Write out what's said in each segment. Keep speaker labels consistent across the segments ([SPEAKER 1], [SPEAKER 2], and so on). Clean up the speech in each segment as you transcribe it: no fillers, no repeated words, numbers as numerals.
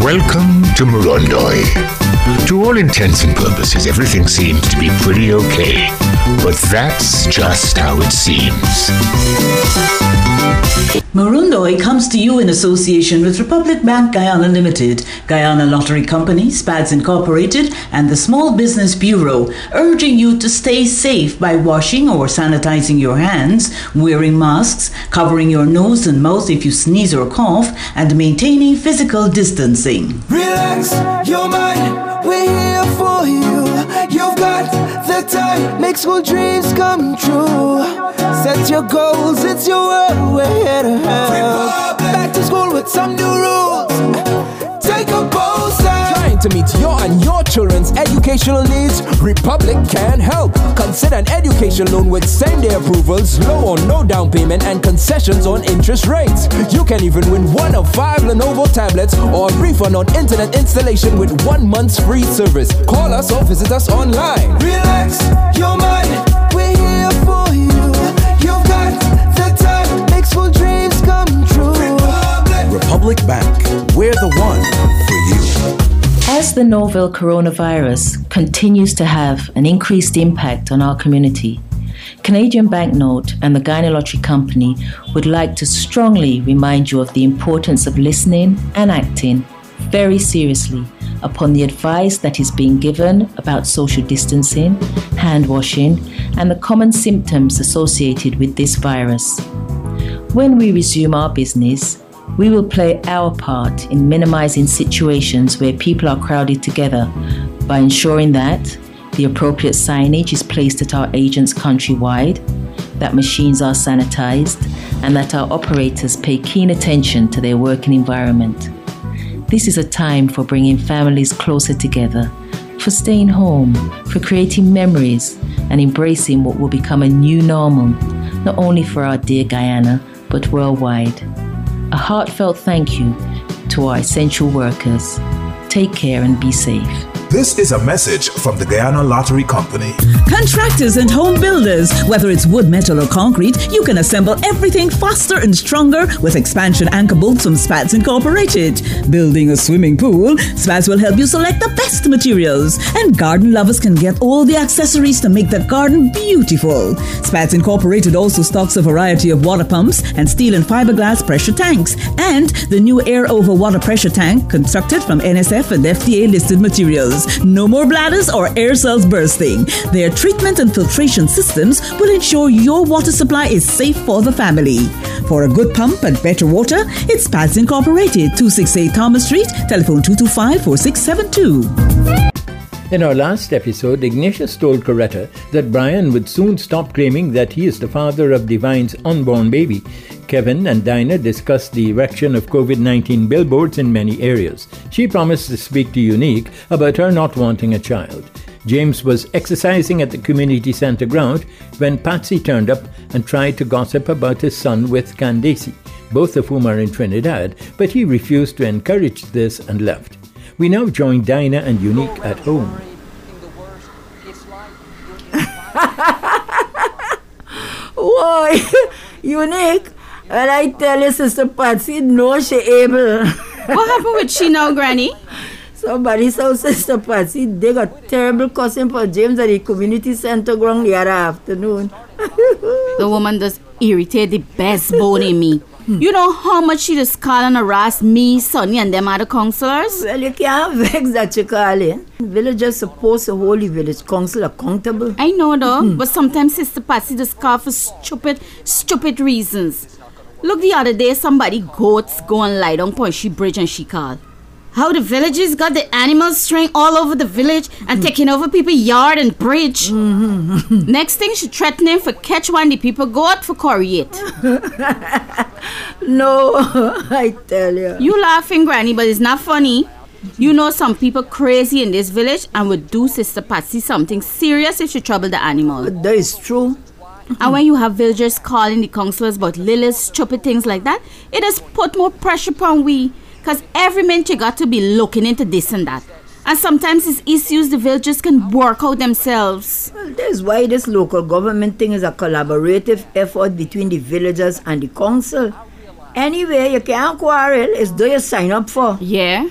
[SPEAKER 1] Welcome to Murundoi. To all intents and purposes, everything seems to be pretty okay. But that's just how it seems.
[SPEAKER 2] Murundoi comes to you in association with Republic Bank Guyana Limited, Guyana Lottery Company, SPADS Incorporated, and the Small Business Bureau, urging you to stay safe by washing or sanitizing your hands, wearing masks, covering your nose and mouth if you sneeze or cough, and maintaining physical distancing.
[SPEAKER 3] Relax your mind, we're here for you. You've got the time, make school dreams come true. Set your goals, it's your world, we're here to help. Back to school with some new rules. Take a bold step. Trying to meet your and your children's educational needs, Republic can help. Consider an education loan with same-day approvals, low or no down payment, and concessions on interest rates. You can even win one of 5 Lenovo tablets or a refund on internet installation with 1 month's free service. Call us or visit us online. Relax your mind, we're here for you. You've got the time, make school dreams come true.
[SPEAKER 4] Republic Bank, we're the one for you.
[SPEAKER 5] As the novel coronavirus continues to have an increased impact on our community, Canadian Banknote and the Guyana Lottery Company would like to strongly remind you of the importance of listening and acting very seriously upon the advice that is being given about social distancing, hand washing, and the common symptoms associated with this virus. When we resume our business, we will play our part in minimizing situations where people are crowded together by ensuring that the appropriate signage is placed at our agents countrywide, that machines are sanitized, and that our operators pay keen attention to their working environment. This is a time for bringing families closer together, for staying home, for creating memories, and embracing what will become a new normal, not only for our dear Guyana, but worldwide. A heartfelt thank you to our essential workers. Take care and be safe.
[SPEAKER 4] This is a message from the Guyana Lottery Company.
[SPEAKER 6] Contractors and home builders, whether it's wood, metal or concrete, you can assemble everything faster and stronger with expansion anchor bolts from SPADS Incorporated. Building a swimming pool, SPADS will help you select the best materials. And garden lovers can get all the accessories to make the garden beautiful. SPADS Incorporated also stocks a variety of water pumps and steel and fiberglass pressure tanks. And the new air over water pressure tank constructed from NSF and FDA listed materials. No more bladders or air cells bursting. Their treatment and filtration systems will ensure your water supply is safe for the family. For a good pump and better water, it's SPADS Incorporated, 268 Thomas Street, telephone 225-4672.
[SPEAKER 7] In our last episode, Ignatius told Coretta that Brian would soon stop claiming that he is the father of Divine's unborn baby. Kevin and Dinah discussed the erection of COVID-19 billboards in many areas. She promised to speak to Unique about her not wanting a child. James was exercising at the community center ground when Patsy turned up and tried to gossip about his son with Candace, both of whom are in Trinidad, but he refused to encourage this and left. We now join Dinah and Unique at home.
[SPEAKER 8] Why, Unique? Well, I tell you, Sister Patsy, no, she able.
[SPEAKER 9] What happened with she now, Granny?
[SPEAKER 8] Somebody saw Sister Patsy dig a terrible cussing for James at the community center ground the other afternoon.
[SPEAKER 9] The woman does irritate the best bone in me. You know how much she just call and harass me, Sonny, and them other councillors?
[SPEAKER 8] Well, you can't vex that you call in. Villagers supposed to hold the village council accountable.
[SPEAKER 9] I know though, but sometimes Sister Patsy just call for stupid reasons. Look, the other day, somebody goats go and lie down Poishy Bridge and she called. How the villagers got the animals straying all over the village and taking over people's yard and bridge. Next thing, she threatening for catch one the people go out for Corriate.
[SPEAKER 8] No, I tell you.
[SPEAKER 9] You laughing, Granny, but it's not funny. You know some people crazy in this village and would do Sister Patsy something serious if she trouble the animal.
[SPEAKER 8] That is true.
[SPEAKER 9] And when you have villagers calling the councillors about little stupid things like that, it has put more pressure upon we. Because every minute you got to be looking into this and that. And sometimes it's issues the villagers can work out themselves.
[SPEAKER 8] Well, that's why this local government thing is a collaborative effort between the villagers and the council. Anyway, you can't quarrel. It's do you sign up for.
[SPEAKER 9] Yeah.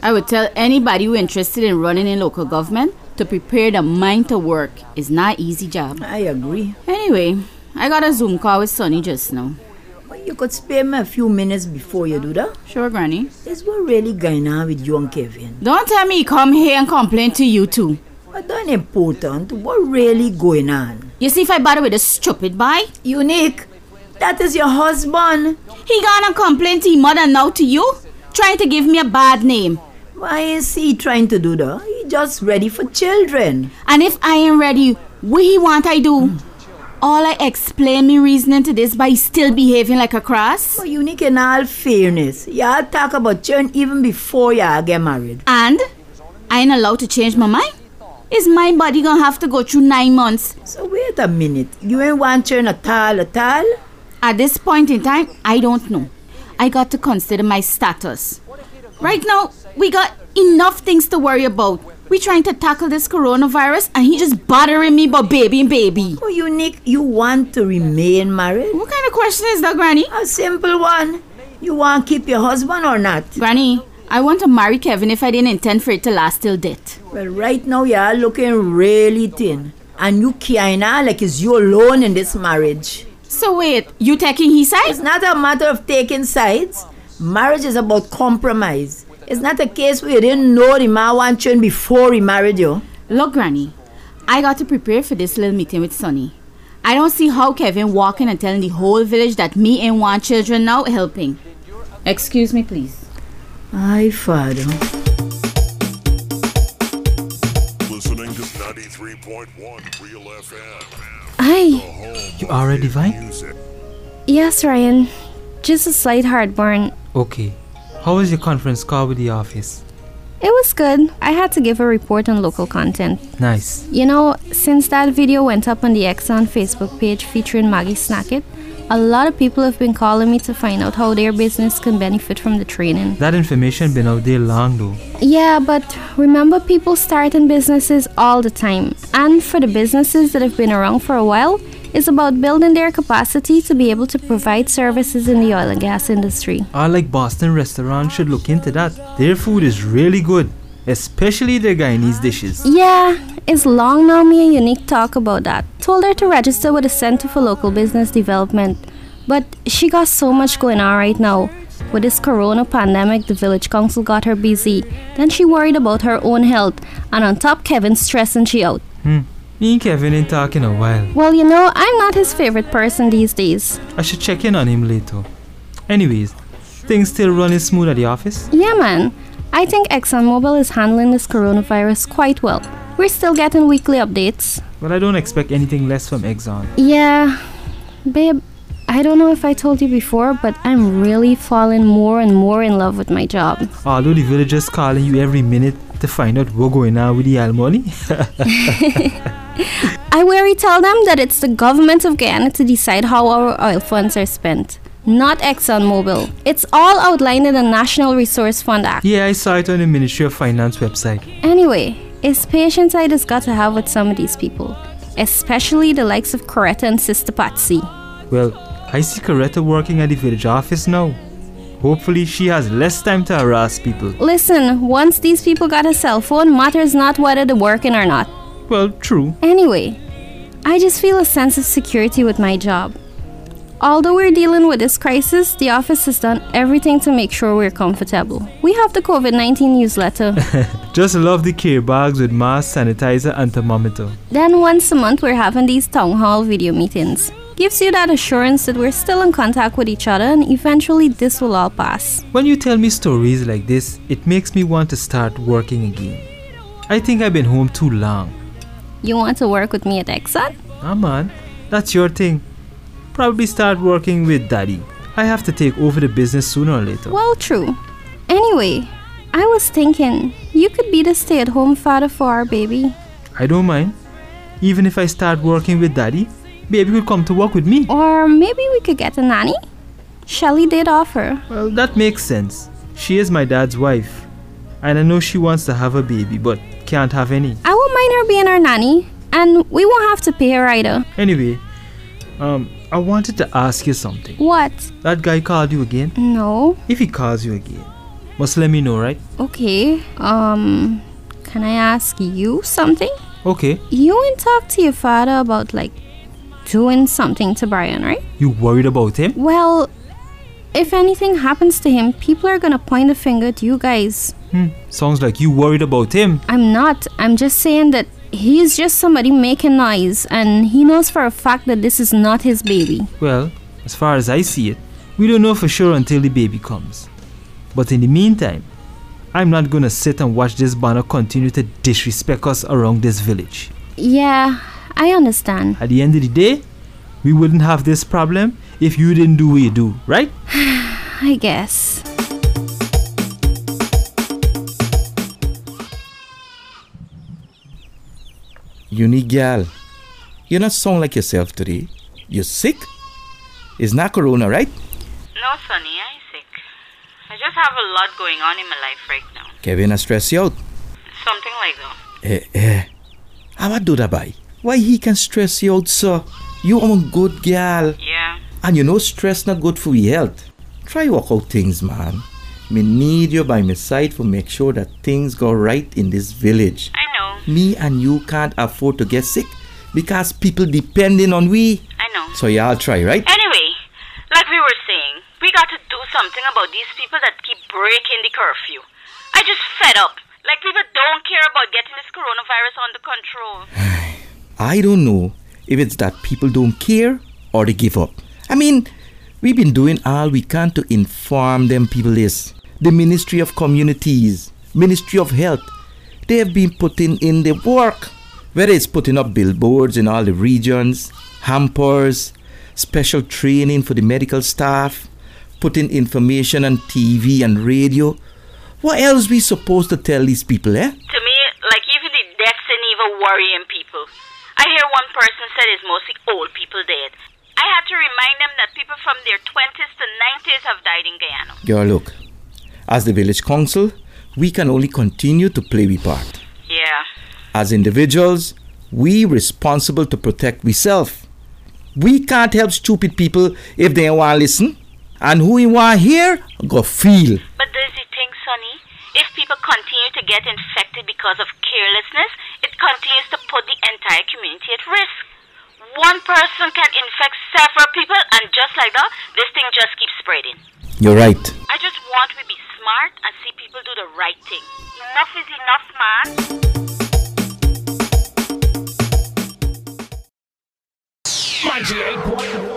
[SPEAKER 9] I would tell anybody who interested in running in local government to prepare the mind to work. It's not an easy job.
[SPEAKER 8] I agree.
[SPEAKER 9] Anyway, I got a Zoom call with Sonny just now.
[SPEAKER 8] Well, you could spare me a few minutes before you do that.
[SPEAKER 9] Sure, Granny.
[SPEAKER 8] Is what really going on with you and Kevin?
[SPEAKER 9] Don't tell me he come here and complain to you too.
[SPEAKER 8] But that's important. What really going on?
[SPEAKER 9] You see if I bother with a stupid boy?
[SPEAKER 8] Unique, that is your husband.
[SPEAKER 9] He gonna complain to his mother now to you? Trying to give me a bad name.
[SPEAKER 8] Why is he trying to do that? He just ready for children.
[SPEAKER 9] And if I ain't ready, what he want I do? All I explain me reasoning to this by still behaving like a cross.
[SPEAKER 8] But Unique, in all fairness, y'all talk about children even before y'all get married.
[SPEAKER 9] And I ain't allowed to change my mind? Is my body gonna have to go through 9 months?
[SPEAKER 8] So wait a minute. You ain't want children at all?
[SPEAKER 9] At this point in time, I don't know. I got to consider my status. Right now, we got enough things to worry about. We trying to tackle this coronavirus and he just bothering me about baby.
[SPEAKER 8] Oh, Unique, you want to remain married?
[SPEAKER 9] What kind of question is that, Granny?
[SPEAKER 8] A simple one. You want to keep your husband or not?
[SPEAKER 9] Granny, I want to marry Kevin if I didn't intend for it to last till death.
[SPEAKER 8] Well, right now you are looking really thin. And you kinda like it's you alone in this marriage.
[SPEAKER 9] So wait, you taking his side?
[SPEAKER 8] It's not a matter of taking sides. Marriage is about compromise. It's not a case where you didn't know the man want children before he married you.
[SPEAKER 9] Look, Granny, I got to prepare for this little meeting with Sonny. I don't see how Kevin walking and telling the whole village that me ain't want children now helping. Excuse me, please.
[SPEAKER 8] Aye, Father.
[SPEAKER 10] Listening to 93.1 Real FM.
[SPEAKER 11] Hi.
[SPEAKER 10] You are ready, Divine?
[SPEAKER 11] Yes, Ryan. Just a slight heartburn.
[SPEAKER 12] Okay. How was your conference call with the office?
[SPEAKER 11] It was good. I had to give a report on local content.
[SPEAKER 12] Nice.
[SPEAKER 11] You know, since that video went up on the Exxon Facebook page featuring Maggie Snackett, a lot of people have been calling me to find out how their business can benefit from the training.
[SPEAKER 12] That information been out there long though.
[SPEAKER 11] Yeah, but remember, people starting businesses all the time. And for the businesses that have been around for a while, it's about building their capacity to be able to provide services in the oil and gas industry.
[SPEAKER 12] All like Boston restaurants should look into that. Their food is really good, especially their Guyanese dishes.
[SPEAKER 11] Yeah, it's long now me and Unique talk about that. Told her to register with the Center for Local Business Development. But she got so much going on right now. With this corona pandemic, the village council got her busy. Then she worried about her own health. And on top, Kevin stressing she out.
[SPEAKER 12] Me and Kevin ain't talk in a while.
[SPEAKER 11] Well, you know, I'm not his favorite person these days.
[SPEAKER 12] I should check in on him later. Anyways, things still running smooth at the office?
[SPEAKER 11] Yeah, man. I think ExxonMobil is handling this coronavirus quite well. We're still getting weekly updates.
[SPEAKER 12] Well, I don't expect anything less from Exxon.
[SPEAKER 11] Yeah. Babe, I don't know if I told you before, but I'm really falling more and more in love with my job.
[SPEAKER 12] Although the villagers calling you every minute to find out what's going on with the oil money.
[SPEAKER 11] I worry tell them that it's the government of Guyana to decide how our oil funds are spent, not ExxonMobil. It's all outlined in the National Resource Fund Act.
[SPEAKER 12] Yeah, I saw it on the Ministry of Finance website.
[SPEAKER 11] Anyway, it's patience I just got to have with some of these people, especially the likes of Coretta and Sister Patsy.
[SPEAKER 12] Well, I see Coretta working at the village office now. Hopefully she has less time to harass people.
[SPEAKER 11] Listen, once these people got a cell phone, matters not whether they're working or not.
[SPEAKER 12] Well, true.
[SPEAKER 11] Anyway, I just feel a sense of security with my job. Although we're dealing with this crisis, the office has done everything to make sure we're comfortable. We have the COVID-19 newsletter.
[SPEAKER 12] Just love the care bags with mask, sanitizer and thermometer.
[SPEAKER 11] Then once a month we're having these town hall video meetings. Gives you that assurance that we're still in contact with each other and eventually this will all pass.
[SPEAKER 12] When you tell me stories like this, it makes me want to start working again. I think I've been home too long.
[SPEAKER 11] You want to work with me at Exxon?
[SPEAKER 12] Ah man, that's your thing. Probably start working with Daddy. I have to take over the business sooner or later.
[SPEAKER 11] Well, true. Anyway, I was thinking, you could be the stay-at-home father for our baby.
[SPEAKER 12] I don't mind. Even if I start working with Daddy, baby will come to work with me.
[SPEAKER 11] Or maybe we could get a nanny? Shelly did offer.
[SPEAKER 12] Well, that makes sense. She is my dad's wife. And I know she wants to have a baby, but can't have any.
[SPEAKER 11] I won't mind her being our nanny. And we won't have to pay her either.
[SPEAKER 12] Anyway, I wanted to ask you something.
[SPEAKER 11] What?
[SPEAKER 12] That guy called you again?
[SPEAKER 11] No.
[SPEAKER 12] If he calls you again, Must let me know, right?
[SPEAKER 11] Okay. Can I ask you something?
[SPEAKER 12] Okay.
[SPEAKER 11] You ain't talk to your father about like doing something to Brian, right?
[SPEAKER 12] You worried about him?
[SPEAKER 11] Well, if anything happens to him, people are gonna point a finger at you guys.
[SPEAKER 12] Sounds like you worried about him.
[SPEAKER 11] I'm not. I'm just saying that he's just somebody making noise, and he knows for a fact that this is not his baby.
[SPEAKER 12] Well, as far as I see it, we don't know for sure until the baby comes. But in the meantime, I'm not gonna sit and watch this banner continue to disrespect us around this village.
[SPEAKER 11] Yeah, I understand.
[SPEAKER 12] At the end of the day, we wouldn't have this problem if you didn't do what you do, right?
[SPEAKER 11] I guess.
[SPEAKER 13] Unique gal, you not sound like yourself today. You sick? It's not corona, right?
[SPEAKER 14] No, Sonny, I sick. I just have a lot going on in my life right now.
[SPEAKER 13] Kevin, I stress you out.
[SPEAKER 14] Something like that.
[SPEAKER 13] How about do that by? Why he can stress you out, sir? You are a good gal.
[SPEAKER 14] Yeah.
[SPEAKER 13] And you know stress not good for your health. Try work out things, man. Me need you by my side for make sure that things go right in this village.
[SPEAKER 14] I know.
[SPEAKER 13] Me and you can't afford to get sick because people depending on we.
[SPEAKER 14] I know.
[SPEAKER 13] So y'all try, right?
[SPEAKER 14] Anyway, like we were saying, we got to do something about these people that keep breaking the curfew. I just fed up. Like people don't care about getting this coronavirus under control.
[SPEAKER 13] I don't know if it's that people don't care or they give up. I mean, we've been doing all we can to inform them people this. The Ministry of Communities, Ministry of Health, they have been putting in the work. Whether it's putting up billboards in all the regions, hampers, special training for the medical staff, putting information on TV and radio. What else we supposed to tell these people, eh?
[SPEAKER 14] To me, like even the deaths ain't even worrying people. I hear one person said it's mostly old people dead. I had to remind them that people from their 20s to 90s have died in Guyana.
[SPEAKER 13] Girl, look, as the village council, we can only continue to play we part.
[SPEAKER 14] Yeah.
[SPEAKER 13] As individuals, we responsible to protect ourselves. We can't help stupid people if they want to listen. And who we want hear, go feel.
[SPEAKER 14] But there's the thing, Sonny. If people continue to get infected because of carelessness, it continues to put the entire community at risk. One person can infect several people, and just like that, this thing just keeps spreading.
[SPEAKER 13] You're right.
[SPEAKER 14] I just want to be smart and see people do the right thing. Enough is enough, man.
[SPEAKER 10] 98.1.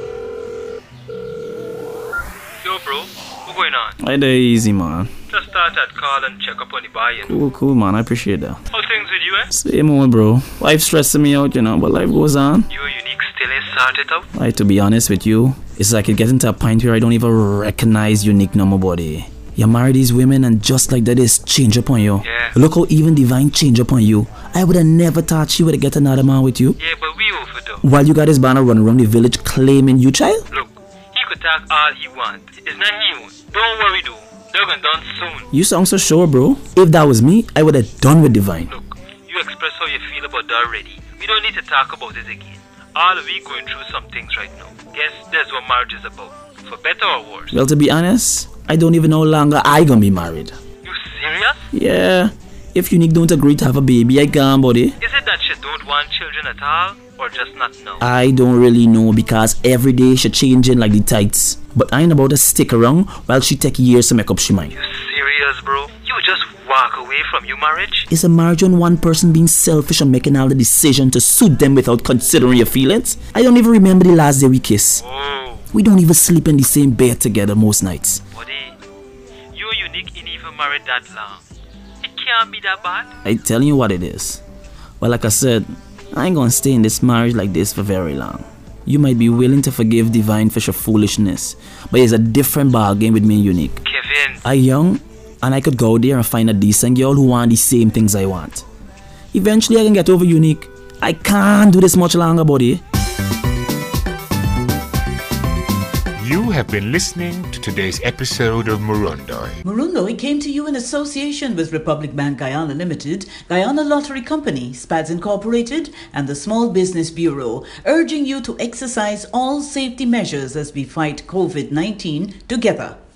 [SPEAKER 12] Yo, bro, what's going on?
[SPEAKER 15] Hey there, easy, man.
[SPEAKER 12] Just start that call and check up on the buy-in.
[SPEAKER 15] Cool, man. I appreciate that.
[SPEAKER 12] How things with you, eh?
[SPEAKER 15] Same old, bro. Life stressing me out, but life goes on.
[SPEAKER 12] You Unique still ain't sorted out?
[SPEAKER 15] Like, to be honest with you, it's like it getting to a point where I don't even recognize Unique no more, buddy. You marry these women and just like that, it's change upon you.
[SPEAKER 12] Yeah.
[SPEAKER 15] Look how even Divine change upon you. I would have never thought she would have get another man with you.
[SPEAKER 12] Yeah, but we over though.
[SPEAKER 15] While you got this banner running around the village claiming you, child?
[SPEAKER 12] Look, he could talk all he want. It's not him. Don't worry, though. They're gonna done soon.
[SPEAKER 15] You sound so sure, bro. If that was me, I would have done with Divine.
[SPEAKER 12] Look, you express how you feel about that already. We don't need to talk about it again. All of we going through some things right now. Guess that's what marriage is about. For better or worse.
[SPEAKER 15] Well, to be honest, I don't even know how longer I gonna be married.
[SPEAKER 12] You serious?
[SPEAKER 15] Yeah. If Unique don't agree to have a baby, I can't, buddy.
[SPEAKER 12] Is it that she don't want children at all? Or just not know?
[SPEAKER 15] I don't really know because every day she changing like the tights. But I ain't about to stick around while she take years to make up she mind.
[SPEAKER 12] You serious, bro? You just walk away from your marriage?
[SPEAKER 15] Is a marriage on one person being selfish and making all the decision to suit them without considering your feelings? I don't even remember the last day we kissed.
[SPEAKER 12] Oh.
[SPEAKER 15] We don't even sleep in the same bed together most nights.
[SPEAKER 12] Buddy, you Unique ain't even married that long. It can't be that bad.
[SPEAKER 15] I telling you what it is. Well, like I said, I ain't gonna stay in this marriage like this for very long. You might be willing to forgive Divine for your foolishness, but it's a different ballgame with me and Unique.
[SPEAKER 12] Kevin.
[SPEAKER 15] I'm young, and I could go there and find a decent girl who want the same things I want. Eventually I can get over Unique. I can't do this much longer, buddy.
[SPEAKER 1] You have been listening to today's episode of Murundoi.
[SPEAKER 2] Murundoi came to you in association with Republic Bank Guyana Limited, Guyana Lottery Company, SPADS Incorporated, and the Small Business Bureau, urging you to exercise all safety measures as we fight COVID-19 together.